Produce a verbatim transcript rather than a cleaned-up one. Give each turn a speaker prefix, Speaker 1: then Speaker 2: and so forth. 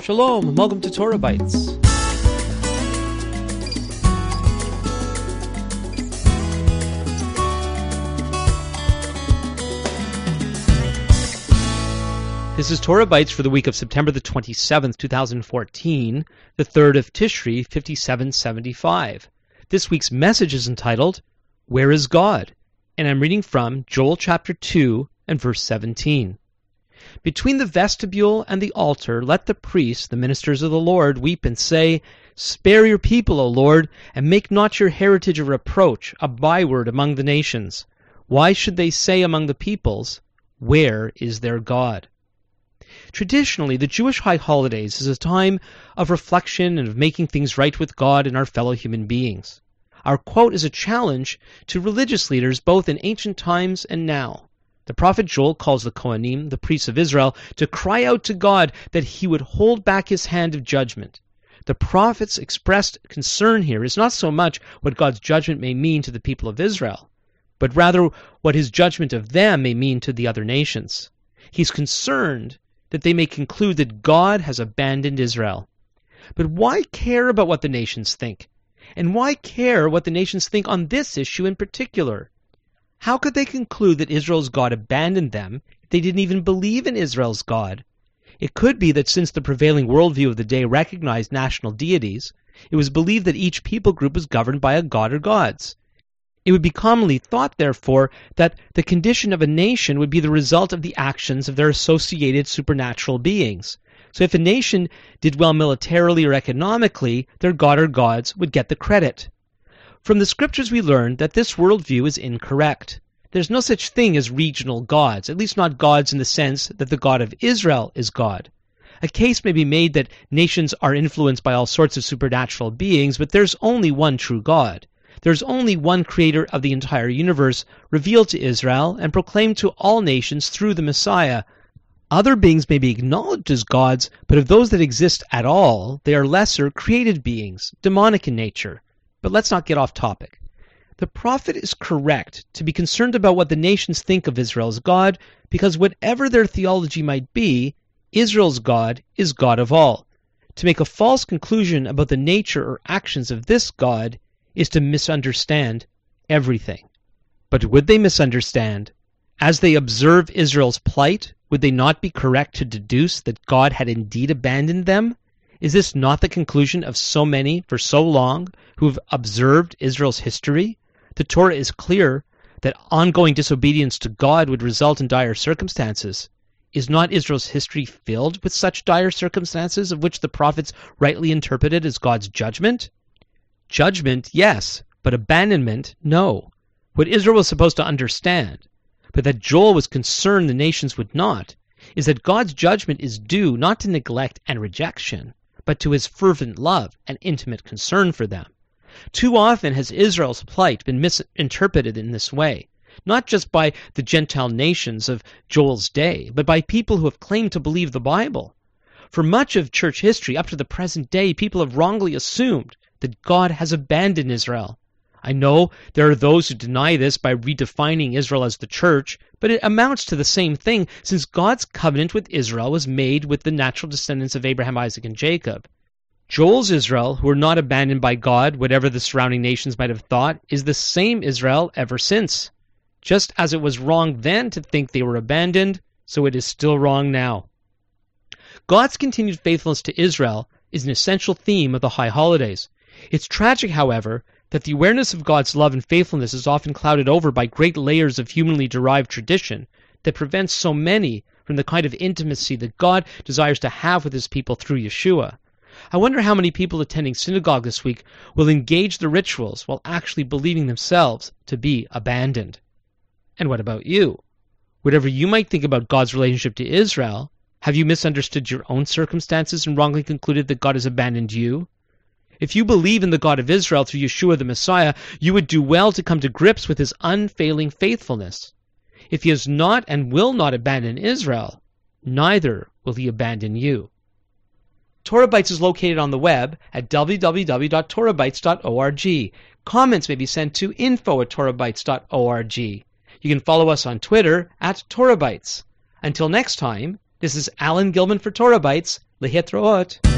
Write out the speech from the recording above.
Speaker 1: Shalom, and welcome to Torah Bites. This is Torah Bites for the week of September the twenty-seventh, two thousand fourteen, the third of Tishri, fifty-seven seventy-five. This week's message is entitled, Where is God? And I'm reading from Joel chapter two and verse seventeen. Between the vestibule and the altar, let the priests, the ministers of the Lord, weep and say, Spare your people, O Lord, and make not your heritage a reproach, a byword among the nations. Why should they say among the peoples, Where is their God? Traditionally, the Jewish high holidays is a time of reflection and of making things right with God and our fellow human beings. Our quote is a challenge to religious leaders both in ancient times and now. The prophet Joel calls the Kohanim, the priests of Israel, to cry out to God that he would hold back his hand of judgment. The prophet's expressed concern here is not so much what God's judgment may mean to the people of Israel, but rather what his judgment of them may mean to the other nations. He's concerned that they may conclude that God has abandoned Israel. But why care about what the nations think? And why care what the nations think on this issue in particular? How could they conclude that Israel's God abandoned them if they didn't even believe in Israel's God? It could be that since the prevailing worldview of the day recognized national deities, it was believed that each people group was governed by a god or gods. It would be commonly thought, therefore, that the condition of a nation would be the result of the actions of their associated supernatural beings. So if a nation did well militarily or economically, their god or gods would get the credit. From the scriptures we learn that this worldview is incorrect. There's no such thing as regional gods, at least not gods in the sense that the God of Israel is God. A case may be made that nations are influenced by all sorts of supernatural beings, but there's only one true God. There's only one creator of the entire universe revealed to Israel and proclaimed to all nations through the Messiah. Other beings may be acknowledged as gods, but of those that exist at all, they are lesser created beings, demonic in nature. But let's not get off topic. The prophet is correct to be concerned about what the nations think of Israel's God, because whatever their theology might be, Israel's God is God of all. To make a false conclusion about the nature or actions of this God is to misunderstand everything. But would they misunderstand? As they observe Israel's plight, would they not be correct to deduce that God had indeed abandoned them? Is this not the conclusion of so many for so long who have observed Israel's history? The Torah is clear that ongoing disobedience to God would result in dire circumstances. Is not Israel's history filled with such dire circumstances of which the prophets rightly interpreted as God's judgment? Judgment, yes, but abandonment, no. What Israel was supposed to understand, but that Joel was concerned the nations would not, is that God's judgment is due not to neglect and rejection, but to his fervent love and intimate concern for them. Too often has Israel's plight been misinterpreted in this way, not just by the Gentile nations of Joel's day, but by people who have claimed to believe the Bible. For much of church history up to the present day, people have wrongly assumed that God has abandoned Israel. I know there are those who deny this by redefining Israel as the church, but it amounts to the same thing since God's covenant with Israel was made with the natural descendants of Abraham, Isaac, and Jacob. Joel's Israel, who were not abandoned by God, whatever the surrounding nations might have thought, is the same Israel ever since. Just as it was wrong then to think they were abandoned, so it is still wrong now. God's continued faithfulness to Israel is an essential theme of the high holidays. It's tragic, however, that the awareness of God's love and faithfulness is often clouded over by great layers of humanly derived tradition that prevents so many from the kind of intimacy that God desires to have with his people through Yeshua. I wonder how many people attending synagogue this week will engage the rituals while actually believing themselves to be abandoned. And what about you? Whatever you might think about God's relationship to Israel, have you misunderstood your own circumstances and wrongly concluded that God has abandoned you? If you believe in the God of Israel through Yeshua the Messiah, you would do well to come to grips with his unfailing faithfulness. If he has not and will not abandon Israel, neither will he abandon you. Torah Bites is located on the web at w w w dot torah bites dot org. Comments may be sent to info at torah bites dot org. You can follow us on Twitter at Torah Bites. Until next time, this is Alan Gilman for Torah Bites. Lehitraot.